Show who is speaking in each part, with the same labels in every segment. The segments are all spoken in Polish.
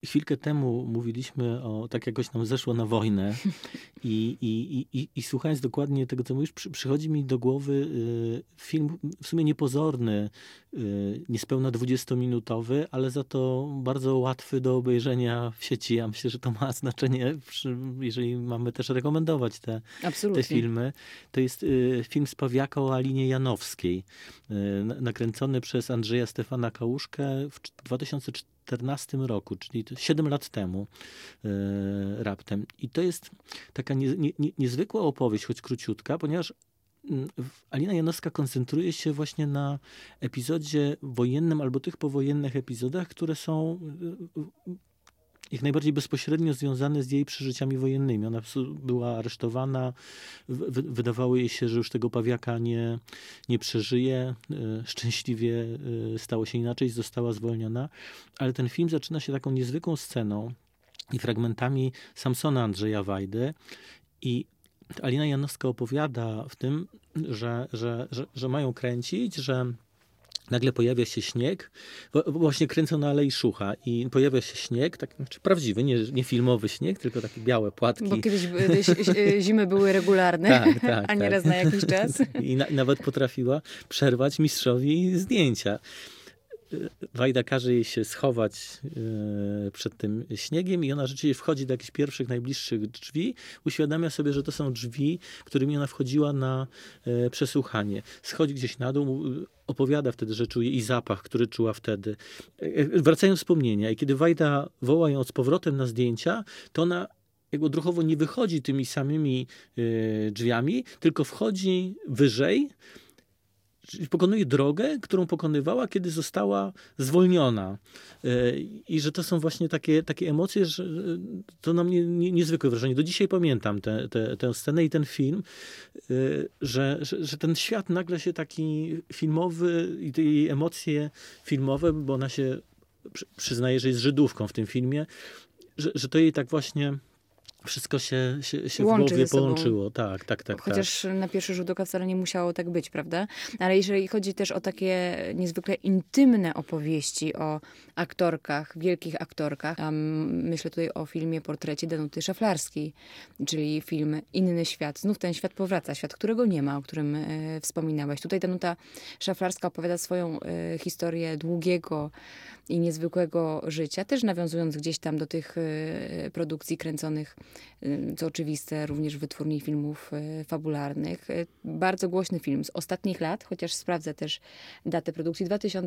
Speaker 1: chwilkę temu mówiliśmy o, tak jakoś nam zeszło na wojnę i słuchając dokładnie tego, co mówisz, przychodzi mi do głowy film w sumie niepozorny, niespełna 20-minutowy, ale za to bardzo łatwy do obejrzenia w sieci. Ja myślę, że to ma znaczenie, jeżeli mamy też rekomendować te filmy. To jest film Spawiaka o Alinie Janowskiej, nakręcony przez Andrzeja Stefana Kałuszkę w 2014 roku, czyli 7 lat temu raptem. I to jest taka niezwykła opowieść, choć króciutka, ponieważ Alina Janowska koncentruje się właśnie na epizodzie wojennym albo tych powojennych epizodach, które są jak najbardziej bezpośrednio związane z jej przeżyciami wojennymi. Ona była aresztowana, wydawało jej się, że już tego Pawiaka nie przeżyje. Szczęśliwie stało się inaczej, została zwolniona. Ale ten film zaczyna się taką niezwykłą sceną i fragmentami Samsona Andrzeja Wajdy. I Alina Janowska opowiada w tym, że mają kręcić, że nagle pojawia się śnieg, właśnie kręcą na Alei Szucha i pojawia się śnieg, taki, znaczy prawdziwy, nie filmowy śnieg, tylko takie białe płatki.
Speaker 2: Bo kiedyś zimy były regularne, a nie raz na jakiś czas.
Speaker 1: I nawet potrafiła przerwać mistrzowi zdjęcia. Wajda każe jej się schować przed tym śniegiem i ona rzeczywiście wchodzi do jakichś pierwszych, najbliższych drzwi. Uświadamia sobie, że to są drzwi, którymi ona wchodziła na przesłuchanie. Schodzi gdzieś na dół, opowiada wtedy, że czuje i zapach, który czuła wtedy. Wracają wspomnienia i kiedy Wajda woła ją z powrotem na zdjęcia, to ona jakby odruchowo nie wychodzi tymi samymi drzwiami, tylko wchodzi wyżej, czyli pokonuje drogę, którą pokonywała, kiedy została zwolniona. I że to są właśnie takie emocje, że to na mnie niezwykłe wrażenie. Do dzisiaj pamiętam tę scenę i ten film, że ten świat nagle się taki filmowy i te jej emocje filmowe, bo ona się przyznaje, że jest Żydówką w tym filmie, że to jej tak właśnie wszystko się w głowie połączyło. Tak.
Speaker 2: Chociaż na pierwszy rzut oka wcale nie musiało tak być, prawda? Ale jeżeli chodzi też o takie niezwykle intymne opowieści o aktorkach, wielkich aktorkach, myślę tutaj o filmie Portrecie Danuty Szaflarskiej, czyli film Inny świat. Znów ten świat powraca, świat, którego nie ma, o którym wspominałeś. Tutaj Danuta Szaflarska opowiada swoją historię długiego i niezwykłego życia, też nawiązując gdzieś tam do tych produkcji kręconych, co oczywiste, również w wytwórni filmów fabularnych. Bardzo głośny film z ostatnich lat, chociaż sprawdzę też datę produkcji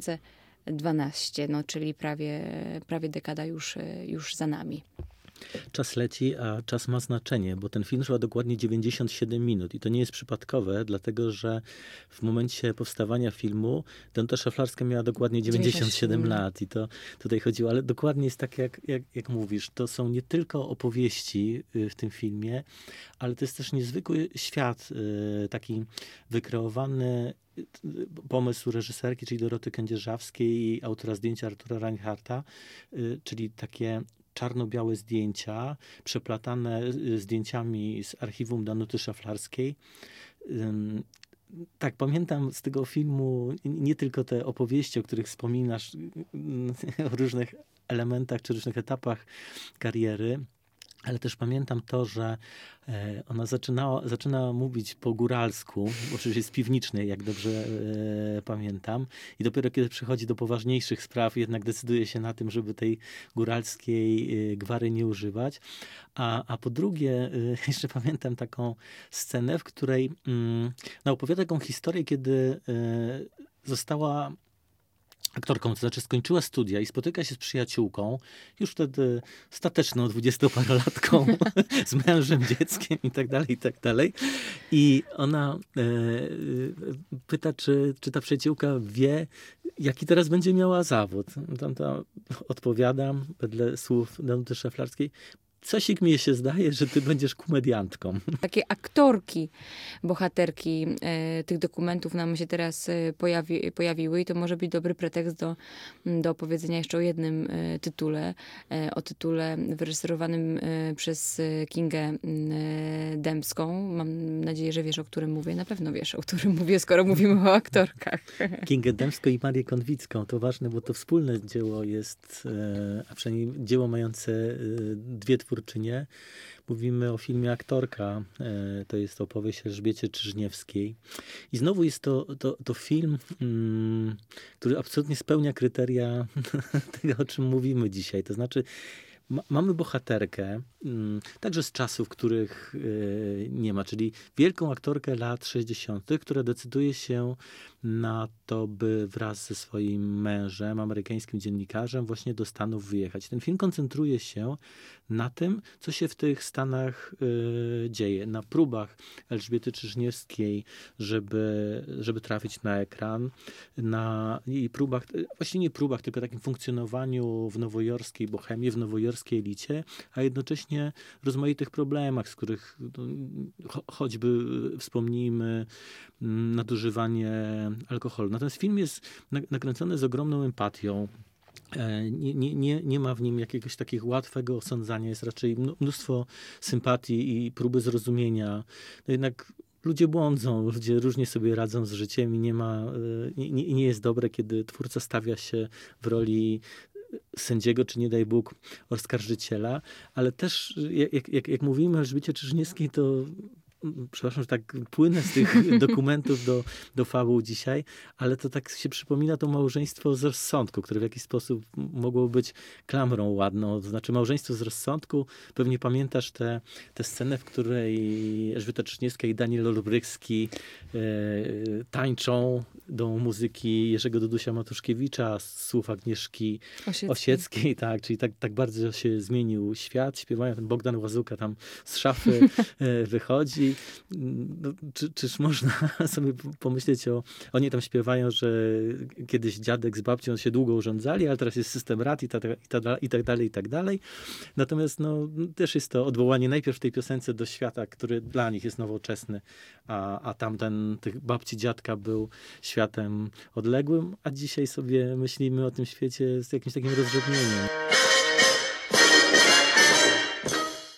Speaker 2: 2012, czyli prawie dekada już za nami.
Speaker 1: Czas leci, a czas ma znaczenie, bo ten film trwa dokładnie 97 minut i to nie jest przypadkowe, dlatego że w momencie powstawania filmu Danuta Szaflarska miała dokładnie 97 lat i to tutaj chodziło, ale dokładnie jest tak, jak mówisz. To są nie tylko opowieści w tym filmie, ale to jest też niezwykły świat, taki wykreowany pomysł reżyserki, czyli Doroty Kędzierzawskiej i autora zdjęcia Artura Reinhardta, czyli takie czarno-białe zdjęcia, przeplatane zdjęciami z archiwum Danuty Szaflarskiej. Tak, pamiętam z tego filmu nie tylko te opowieści, o których wspominasz, o różnych elementach czy różnych etapach kariery, ale też pamiętam to, że ona zaczyna mówić po góralsku, oczywiście z piwnicznej, jak dobrze pamiętam. I dopiero kiedy przychodzi do poważniejszych spraw, jednak decyduje się na tym, żeby tej góralskiej gwary nie używać. A po drugie, jeszcze pamiętam taką scenę, w której opowiada taką historię, kiedy została aktorką, to znaczy skończyła studia i spotyka się z przyjaciółką, już wtedy stateczną 20-parolatką, z mężem, dzieckiem i tak dalej. I ona pyta, czy ta przyjaciółka wie, jaki teraz będzie miała zawód. Tam odpowiadam, wedle słów Danuty Szaflarskiej, Cosik mi się zdaje, że ty będziesz komediantką.
Speaker 2: Takie aktorki, bohaterki tych dokumentów nam się teraz pojawiły i to może być dobry pretekst do opowiedzenia jeszcze o jednym tytule, o tytule wyreżyserowanym przez Kingę Dębską. Mam nadzieję, że wiesz, o którym mówię. Na pewno wiesz, o którym mówię, skoro mówimy o aktorkach.
Speaker 1: Kingę Dębską i Marię Konwicką. To ważne, bo to wspólne dzieło jest, a przynajmniej dzieło mające dwie twórczynie. Mówimy o filmie Aktorka. To jest opowieść o Elżbiecie Czyżniewskiej. I znowu jest to film, który absolutnie spełnia kryteria tego, o czym mówimy dzisiaj. To znaczy, mamy bohaterkę, także z czasów, których nie ma, czyli wielką aktorkę lat 60., która decyduje się na to, by wraz ze swoim mężem, amerykańskim dziennikarzem, właśnie do Stanów wyjechać. Ten film koncentruje się na tym, co się w tych Stanach dzieje. Na próbach Elżbiety Czyżniewskiej, żeby trafić na ekran, na jej próbach, właściwie nie próbach, tylko takim funkcjonowaniu w nowojorskiej bohemie, w nowojorskiej elicie, a jednocześnie rozmaitych problemach, z których choćby wspomnijmy nadużywanie alkoholu. Natomiast film jest nakręcony z ogromną empatią. Nie ma w nim jakiegoś takiego łatwego osądzania, jest raczej mnóstwo sympatii i próby zrozumienia. No jednak ludzie błądzą, ludzie różnie sobie radzą z życiem i nie jest dobre, kiedy twórca stawia się w roli sędziego, czy nie daj Bóg, oskarżyciela, ale też jak mówimy o Elżbiecie Czyżniewskiej, to przepraszam, że tak płynę z tych dokumentów do fabuł dzisiaj, ale to tak się przypomina to małżeństwo z rozsądku, które w jakiś sposób mogło być klamrą ładną. To znaczy małżeństwo z rozsądku, pewnie pamiętasz tę scenę, w której Elżbieta Czyżniewska i Daniel Olbrychski tańczą do muzyki Jerzego Dudusia Matuszkiewicza, słów Agnieszki Osieckiej, tak, czyli tak bardzo się zmienił świat. Śpiewają, ten Bogdan Łazuka tam z szafy wychodzi. No, czyż można sobie pomyśleć oni tam śpiewają, że kiedyś dziadek z babcią się długo urządzali, ale teraz jest system rad i tak dalej. Natomiast też jest to odwołanie najpierw w tej piosence do świata, który dla nich jest nowoczesny, a tamten tych babci dziadka był światem odległym, a dzisiaj sobie myślimy o tym świecie z jakimś takim rozrzewnieniem.